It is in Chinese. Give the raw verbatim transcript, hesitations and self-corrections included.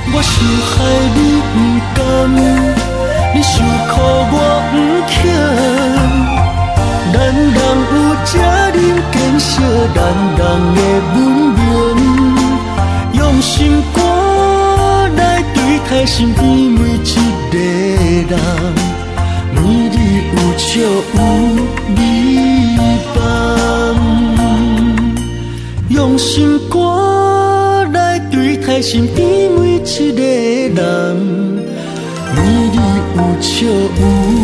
我想害你不甘，你想苦我不欠。咱人有这人建设咱人的文明，用心肝来对待身边每一个人，每日有笑有美梦，用心肝来对待身边每一个人，每日有笑有